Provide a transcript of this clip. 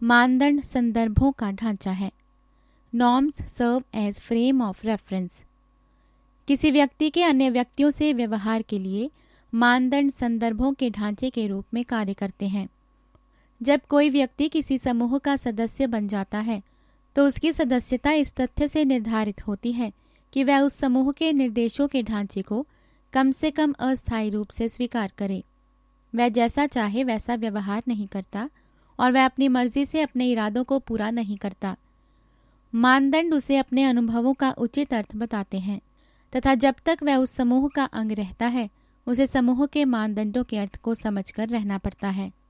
मानदंड संदर्भों का ढांचा है। Norms serve as frame of reference. किसी व्यक्ति के अन्य व्यक्तियों से व्यवहार के लिए मानदंड संदर्भों के ढांचे के रूप में कार्य करते हैं। जब कोई व्यक्ति किसी समूह का सदस्य बन जाता है तो उसकी सदस्यता इस तथ्य से निर्धारित होती है कि वह उस समूह के निर्देशों के ढांचे को कम से कम अस्थायी रूप से स्वीकार करे। वह जैसा चाहे वैसा व्यवहार नहीं करता और वह अपनी मर्जी से अपने इरादों को पूरा नहीं करता। मानदंड उसे अपने अनुभवों का उचित अर्थ बताते हैं तथा जब तक वह उस समूह का अंग रहता है उसे समूह के मानदंडों के अर्थ को समझकर रहना पड़ता है।